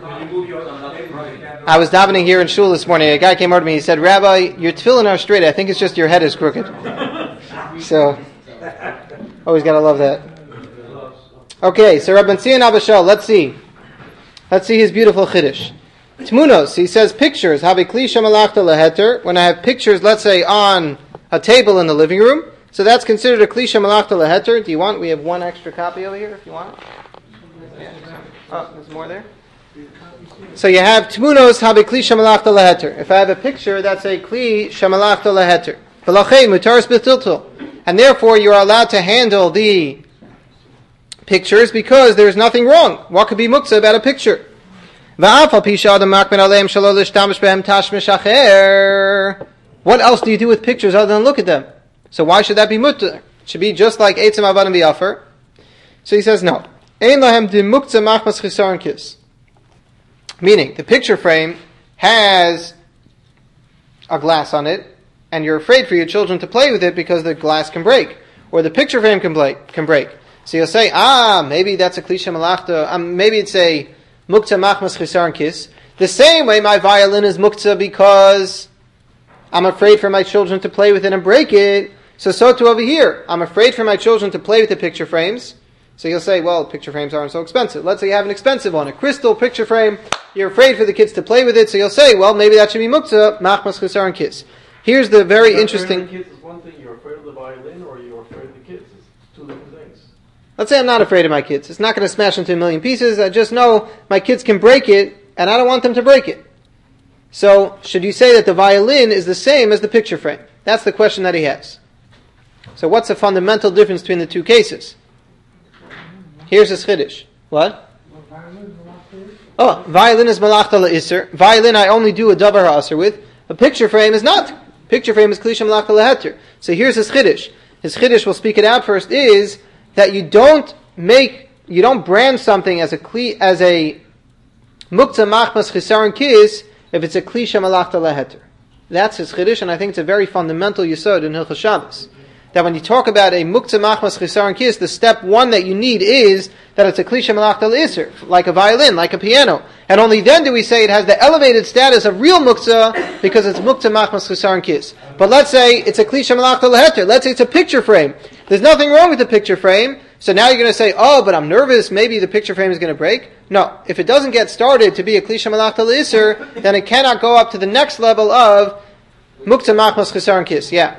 [SPEAKER 1] I was davening here in shul this morning. A guy came over to me. He said, "Rabbi, your tefillin are straight. I think it's just your head is crooked." So, always gotta love that. Okay, so Rabban Tzion Abba Shaul, let's see. Let's see his beautiful chiddush. Tmunos, he says pictures. Havi kli shemalachta leheter. When I have pictures, let's say on a table in the living room, so that's considered a kli shemalachta leheter. Do you want? We have one extra copy over here if you want. Yeah. Oh, there's more there. So you have tmunos havi kli shemalachta leheter. If I have a picture, that's a kli shemalachta leheter. V'lachem mutaris b'tiltul. And therefore you are allowed to handle the pictures because there's nothing wrong. What could be muktzah about a picture? What else do you do with pictures other than look at them? So why should that be mutter? It should be just like Eitzim Avadim B'Yafer. So he says no. Ein lahem di muktzah machmas chisaron kis. Meaning, the picture frame has a glass on it, and you're afraid for your children to play with it because the glass can break, or the picture frame can break. Can break. So you'll say, ah, maybe that's a klisha malachta, um, maybe it's a muktzah machmas chisaron kis. The same way my violin is muktzah because I'm afraid for my children to play with it and break it. So so too over here. I'm afraid for my children to play with the picture frames. So you'll say, well, picture frames aren't so expensive. Let's say you have an expensive one, a crystal picture frame. You're afraid for the kids to play with it. So you'll say, well, maybe that should be muktzah machmas chisaron kis. Here's the very
[SPEAKER 7] you're
[SPEAKER 1] interesting...
[SPEAKER 7] Afraid of the kids is one thing. You're afraid of the violin or you're afraid of the kids. It's two different things.
[SPEAKER 1] Let's say I'm not afraid of my kids. It's not going to smash into a million pieces. I just know my kids can break it, and I don't want them to break it. So, should you say that the violin is the same as the picture frame? That's the question that he has. So what's the fundamental difference between the two cases? Here's his chiddush. What? Oh, violin is malachta le'isr. Violin I only do a davar ha'asr with. A picture frame is not. Picture frame is klisha malachta leheter. So here's his chiddush. His chiddush, we'll speak it out first, is that you don't make, you don't brand something as a kli, as a muktzah machmas chisaron kis if it's a klisha malachta leheter. That's his chiddush, and I think it's a very fundamental yesod in Hilchos Shabbos. That when you talk about a muktzah machmas chisaron kis, the step one that you need is that it's a klisha malachta le'isr, like a violin, like a piano. And only then do we say it has the elevated status of real muktzah because it's muktzah machmas chisaron kis. But let's say it's a klisha malachta leheter. Let's say it's a picture frame. There's nothing wrong with the picture frame. So now you're going to say, oh, but I'm nervous, maybe the picture frame is going to break. No. If it doesn't get started to be a klisha malachta le'isr, then it cannot go up to the next level of muktzah machmas chisaron kis. Yeah.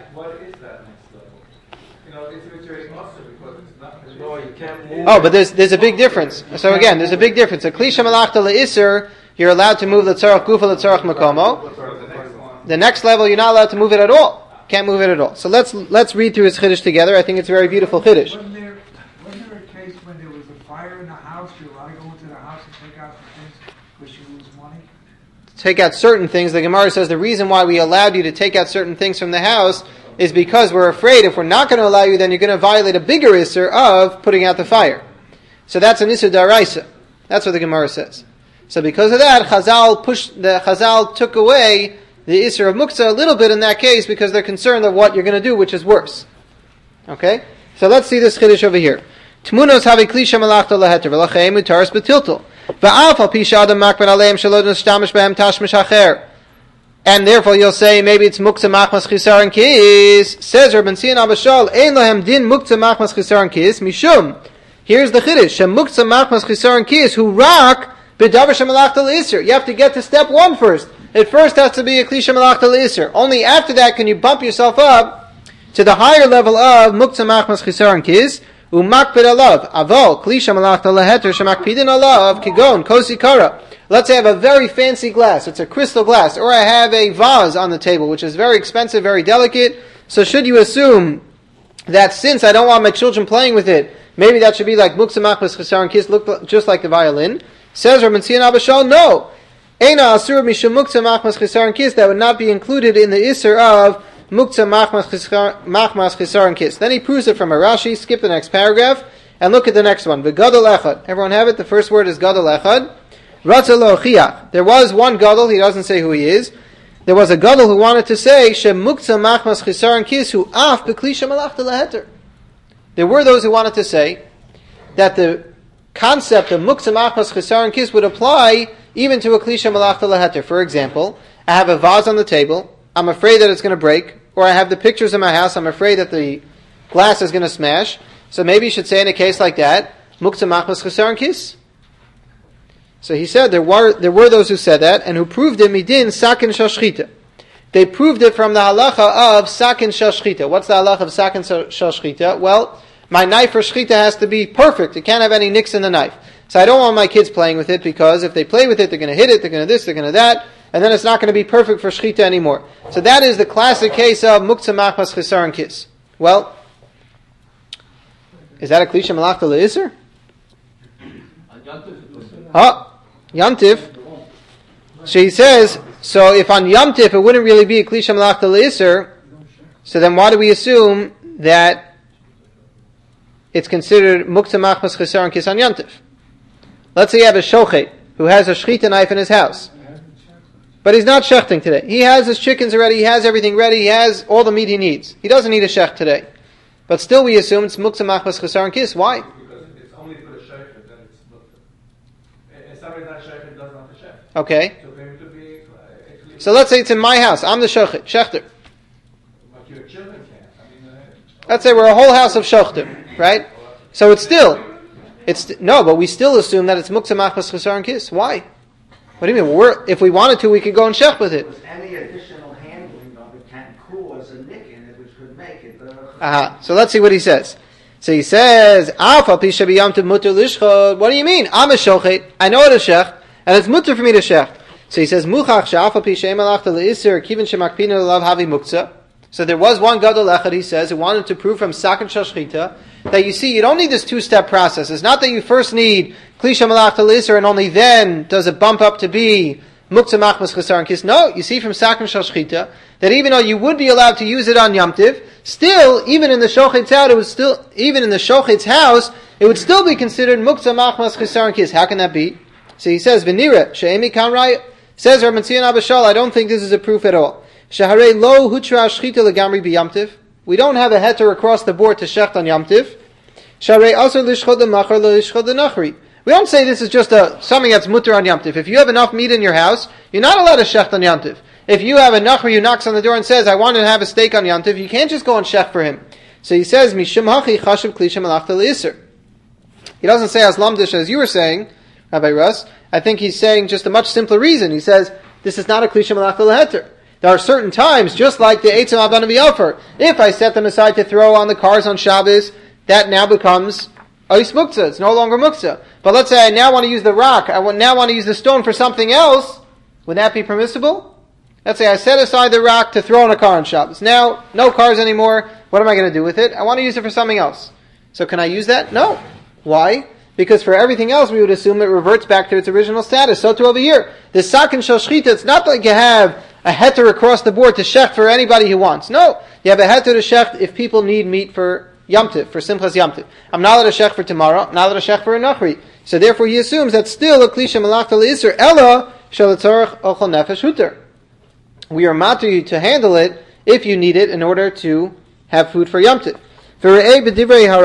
[SPEAKER 1] Oh, but there's there's a big difference. So again, there's a big difference. A klisha malachta le'isr, you're allowed to move the tzarach gufa the tzarach makomo. The next level, you're not allowed to move it at all. Can't move it at all. So let's let's read through his chiddush together. I think it's a very beautiful chiddush.
[SPEAKER 6] Wasn't there, wasn't there a case when there was a fire in the house, you're allowed to go into the house and take out the things because you lose money?
[SPEAKER 1] Take out certain things. The Gemara says the reason why we allowed you to take out certain things from the house is because we're afraid if we're not going to allow you, then you're going to violate a bigger isser of putting out the fire. So that's an isser daraisa. That's what the Gemara says. So because of that, Chazal pushed, the Chazal took away the isser of muktzah a little bit in that case because they're concerned of what you're going to do, which is worse. Okay? So let's see this chiddush over here. Tmunos havi klisha malachta leheter v'lachem utaris betiltul v'af al pisha adam makban aleim shelo nistamish behem tashmish hacher. And therefore you'll say maybe it's muktzah machmas chisaron kis. Says Rabban Tzion Abba Shaul, ein lahem din muktzah machmas chisaron kis mishum. Here's the chiddush: shem muktzah machmas chisaron kis hu rak b'davar shemalachta le'isr. You have to get to step one first. It first has to be a klisha malachta le'isr. Only after that can you bump yourself up to the higher level of muktzah machmas chisaron kis umakpid alav aval klisha malachta leheter shemakpidin alav kigon kosi kara. Let's say I have a very fancy glass. It's a crystal glass. Or I have a vase on the table, which is very expensive, very delicate. So should you assume that since I don't want my children playing with it, maybe that should be like muktzah machmas chisaron kis, look just like the violin? Says Rabban Tzion Abba Shaul, no. Eina asur mishum muktzah machmas chisaron kis, that would not be included in the isser of muktzah machmas chisaron kis. Then he proves it from a Rashi. Skip the next paragraph and look at the next one. V'gadol echad. Everyone have it? The first word is gadol echad. There was one gadol, he doesn't say who he is. There was a gadol who wanted to say, Shem muktzah machmas chisaron kis hu af b'klisha malachta leheter. there were those who wanted to say that the concept of muktzah machmas chesaron kis would apply even to a klisha malachta leheter. For example, I have a vase on the table, I'm afraid that it's going to break, or I have the pictures in my house, I'm afraid that the glass is going to smash, so maybe you should say in a case like that, muktzah machmas chesaron kis. So he said there were there were those who said that, and who proved it midin sakin shashchita. They proved it from the halacha of sakin shashchita. What's the halacha of sakin shashchita? Well, my knife for shchita has to be perfect. It can't have any nicks in the knife. So I don't want my kids playing with it, because if they play with it, they're going to hit it, they're going to this, they're going to that, and then it's not going to be perfect for shchita anymore. So that is the classic case of muktzah machmas chesaron kis. Well, is that a klisha malachta le'isr? Huh? Yantif. So he says, so if on Yamtif it wouldn't really be a klisha malachta le'isr, so then why do we assume that it's considered muktzah machmas chesaron kis on Yamtif? Let's say you have a shochet who has a shchita knife in his house, but he's not shechting today. He has his chickens already, he has everything ready, he has all the meat he needs. He doesn't need a shech today. But still we assume it's muktzah machmas chesaron kis. Why?
[SPEAKER 8] Because it's only for the shochet, then it's muktzah. If somebody's not shochet, does not the shech.
[SPEAKER 1] Okay.
[SPEAKER 8] So maybe it could be actually.
[SPEAKER 1] So let's say it's in my house. I'm the shochet, shechter.
[SPEAKER 8] But your children can't. I mean, uh,
[SPEAKER 1] Let's say we're a whole house of shochtim, right? So it's still, it's no, but we still assume that it's muktzah machmas chesaron kis. Why? What do you mean? We're, if we wanted to, we could go and shech with it.
[SPEAKER 5] Because any additional handling of it can cause a nick in it, which could make it. Uh,
[SPEAKER 1] Uh-huh. So let's see what he says. So he says, Alpha pisha b'yamtiv mutter lishchod. What do you mean? I'm a shochet. I know it is shech, and it's mutter for me to shech. So he says, Muchach she'alpha pisha emalachta le'isr kivin shemakpina lelav havi muktzah. So there was one gadol echad, he says, who wanted to prove from sakin shashchita that you see, you don't need this two-step process. It's not that you first need klisha malachta le'isr and only then does it bump up to be muktzah machmas chesaron kis. No, you see from sakin shashchita that even though you would be allowed to use it on Yom Tiv, still, even in the shochet's house, it was still, even in the shochet's house, it would still be considered muktzah machmas chesaron kis. How can that be? So he says, V'nira she'emi kan raya. Says Rabbi Tzion Abishal, I don't think this is a proof at all. Shaharei lo hutra shchita legamri b'yamtiv. We don't have a heter across the board to shecht on Yamtiv. Shaharei also lishchod l'machar lishchod l'nachri. We don't say this is just a something that's mutter on Yamtiv. If you have enough meat in your house, you're not allowed to shecht on Yamtiv. If you have a nachri who knocks on the door and says, I want to have a steak on Yamtiv, you can't just go and shecht for him. So he says, Mishum hachi chashav klisha malachta le'isr. He doesn't say as lamdish as you were saying, Rabbi Russ. I think he's saying just a much simpler reason. He says, this is not a klisha malachta leheter. There are certain times, just like the Eitzim Abban V'Yofer, if I set them aside to throw on the cars on Shabbos, that now becomes Ois Muktzah. It's no longer Muktzah. But let's say I now want to use the rock, I now want to use the stone for something else, would that be permissible? Let's say I set aside the rock to throw on a car on Shabbos. Now, no cars anymore, what am I going to do with it? I want to use it for something else. So can I use that? No. Why? Because for everything else, we would assume it reverts back to its original status. So too over here. The sakin shel shchita, it's not like you have a heter across the board to shecht for anybody who wants. No. You have a heter to shecht if people need meat for Yamtiv, for Simchas Yamtiv. I'm not allowed to shecht for tomorrow, I'm not allowed to shecht for a nachri. So therefore he assumes that's still a klisha malachta le'isr, ella shel tzorach ochel nefesh huter. We are matu to handle it if you need it in order to have food for Yamtiv. So he quotes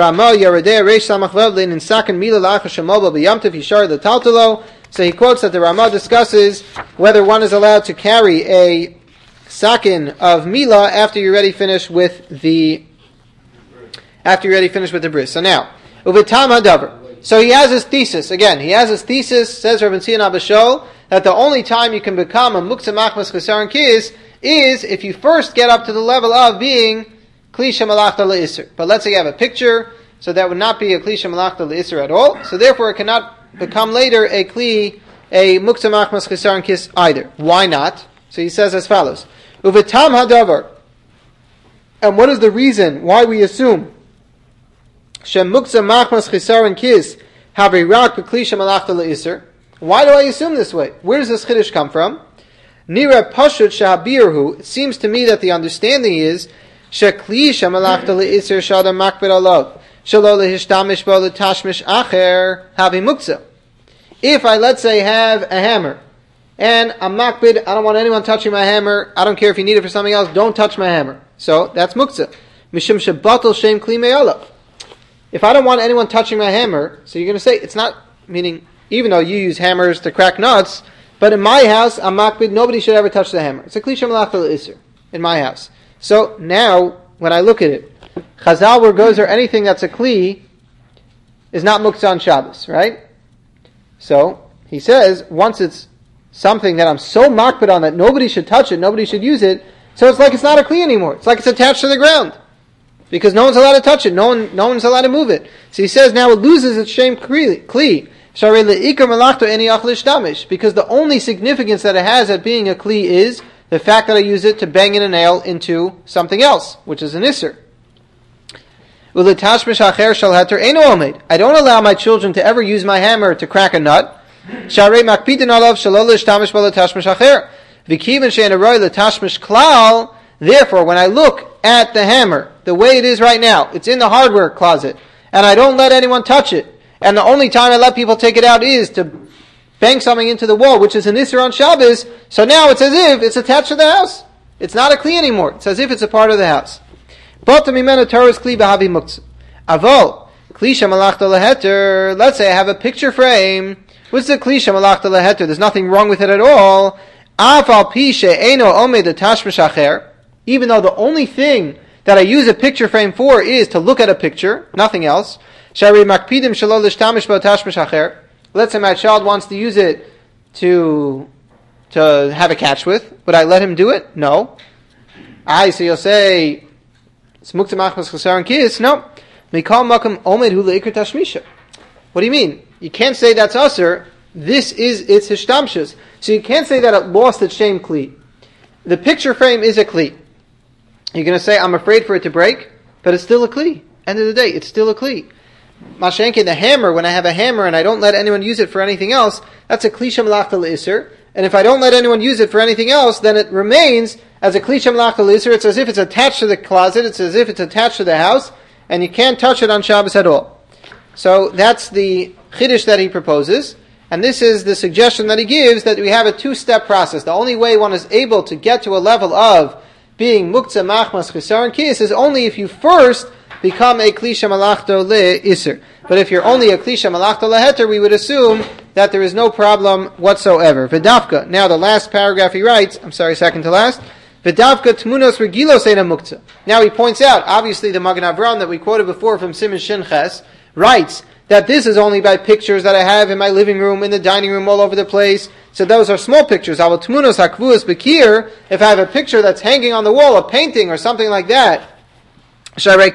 [SPEAKER 1] that the Ramah discusses whether one is allowed to carry a sakin of Mila after you're already finished with the after you're already finished with the bris. So now, uvitam hadavar. So he has his thesis again. He has his thesis. Says Rabbi Tzion Abishol that the only time you can become a muktzah machmas chesaron kis is if you first get up to the level of being klisha malachta le'isr. But let's say you have a picture, so that would not be a klisha malachta le'isr at all. So therefore, it cannot become later a kli, a muktzah machmas chesaron kis either. Why not? So he says as follows: Uvitam hadavar. And what is the reason why we assume shem muktzah machmas chesaron kis havirak beklisha malachta le'isr? Why do I assume this way? Where does this chiddush come from? Nira pashut shahabirhu. It seems to me that the understanding is sheklisha malachta le'isr shadam makbid alav shalo lehishtamish bo letashmish acher havi muktzah. If I, let's say, have a hammer and I'm makbid, I don't want anyone touching my hammer. I don't care if you need it for something else. Don't touch my hammer. So that's muktzah. Mishum shebatel shem kli me'alav. if I don't want anyone touching my hammer, so you're going to say it's not, meaning, even though you use hammers to crack nuts, but in my house, I'm makbid, nobody should ever touch the hammer. It's a kli shemalachta l'isur in my house. So now, when I look at it, Chazal where goes or anything that's a kli is not muktzah on Shabbos, right? So, he says, once it's something that I'm so makbid on that nobody should touch it, nobody should use it, so it's like it's not a kli anymore. It's like it's attached to the ground. Because no one's allowed to touch it. No one, no one's allowed to move it. So he says now it loses its shame kli. Because the only significance that it has at being a kli is the fact that I use it to bang in a nail into something else, which is an isser. I don't allow my children to ever use my hammer to crack a nut. Therefore, when I look at the hammer, the way it is right now, it's in the hardware closet, and I don't let anyone touch it, and the only time I let people take it out is to bang something into the wall, which is an Isser on Shabbos, so now it's as if it's attached to the house. It's not a Kli anymore. It's as if it's a part of the house. Let's say I have a picture frame. What's the Kli shemalachta leheter? There's nothing wrong with it at all. Even though the only thing that I use a picture frame for is to look at a picture, nothing else. Let's say my child wants to use it to to have a catch with. Would I let him do it? No. I so you'll say it's muktzah machmas chasar and kis. No. What do you mean? You can't say that's usher. This is its hishtamshus. So you can't say that it lost its shame kli. The picture frame is a kli. You're going to say, I'm afraid for it to break, but it's still a kli. End of the day, it's still a kli. Mashenke, the hammer, when I have a hammer and I don't let anyone use it for anything else, that's a kli shemalachta l'isur. And if I don't let anyone use it for anything else, then it remains as a kli shemalachta l'isur. It's as if it's attached to the closet, it's as if it's attached to the house, and you can't touch it on Shabbos at all. So that's the chiddush that he proposes. And this is the suggestion that he gives, that we have a two-step process. The only way one is able to get to a level of being muktzah machmas chisar and kis is only if you first become a kli shemalachta le'isr. But if you're only a kli shemalachta leheter, we would assume that there is no problem whatsoever. V'davka. Now the last paragraph he writes, I'm sorry, second to last. V'davka tmunos regilos eina muktzah. Now he points out, obviously the Magen Avraham that we quoted before from Siman Shin Ches writes that this is only by pictures that I have in my living room, in the dining room, all over the place. So those are small pictures. If I have a picture that's hanging on the wall, a painting or something like that, I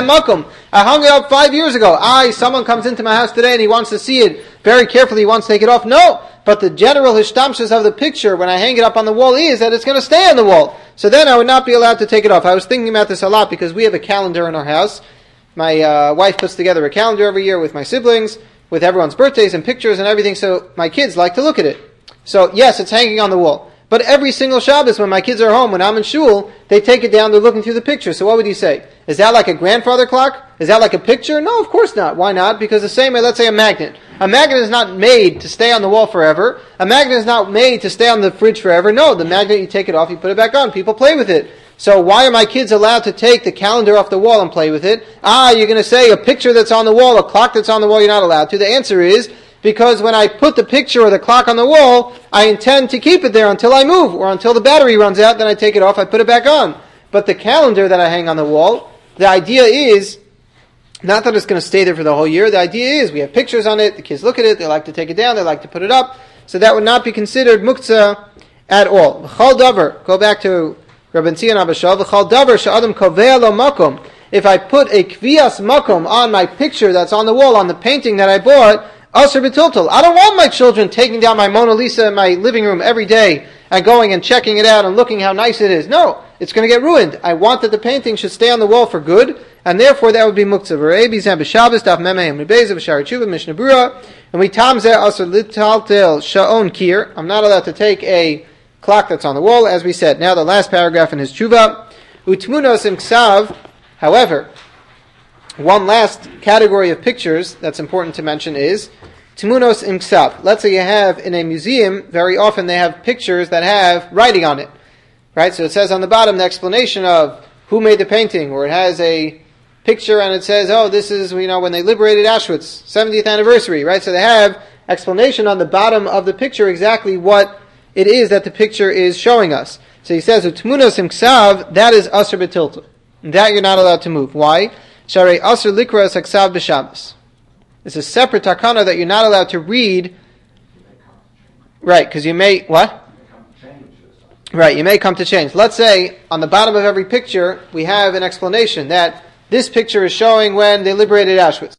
[SPEAKER 1] hung it up five years ago. I, someone comes into my house today and he wants to see it very carefully, he wants to take it off. No! But the general hishtamshus of the picture, when I hang it up on the wall, is that it's going to stay on the wall. So then I would not be allowed to take it off. I was thinking about this a lot because we have a calendar in our house. My uh, wife puts together a calendar every year with my siblings, with everyone's birthdays and pictures and everything, so my kids like to look at it. So yes, it's hanging on the wall. But every single Shabbos when my kids are home, when I'm in shul, they take it down, they're looking through the picture. So what would you say? Is that like a grandfather clock? Is that like a picture? No, of course not. Why not? Because the same way, let's say a magnet. A magnet is not made to stay on the wall forever. A magnet is not made to stay on the fridge forever. No, the magnet, you take it off, you put it back on. People play with it. So why are my kids allowed to take the calendar off the wall and play with it? Ah, you're going to say a picture that's on the wall, a clock that's on the wall, you're not allowed to. The answer is, because when I put the picture or the clock on the wall, I intend to keep it there until I move, or until the battery runs out, then I take it off, I put it back on. But the calendar that I hang on the wall, the idea is, not that it's going to stay there for the whole year, the idea is, we have pictures on it, the kids look at it, they like to take it down, they like to put it up, so that would not be considered muktzah at all. V'chal davar, go back to Rabbi Tzion Abashal, v'chal davar she'adam kovea lo makom. If I put a kvias makom on my picture that's on the wall, on the painting that I bought, asher b'tiltul. I don't want my children taking down my Mona Lisa in my living room every day and going and checking it out and looking how nice it is. No, it's going to get ruined. I want that the painting should stay on the wall for good, and therefore that would be muktzah. V'rebi zeh b'Shabbos daf memeh mebeza v'shari tshuva mishnah brura, and we tam zeh asher litaltel sha'on kir. I'm not allowed to take a clock that's on the wall, as we said. Now the last paragraph in his tshuva, utmunos im ksav. However, one last category of pictures that's important to mention is tmunos im ksav. Let's say you have in a museum, very often they have pictures that have writing on it, right? So it says on the bottom the explanation of who made the painting, or it has a picture and it says, oh, this is, you know, when they liberated Auschwitz, seventieth anniversary, right? So they have explanation on the bottom of the picture exactly what it is that the picture is showing us. So he says, Utmunos imksav, that is asr betilta. That you're not allowed to move. Why? Sharei asr likras haksav b'Shabbos. It's a separate takana that you're not allowed to read. Right, because you may, what? Right, you may come to change. Let's say, on the bottom of every picture, we have an explanation that this picture is showing when they liberated Auschwitz.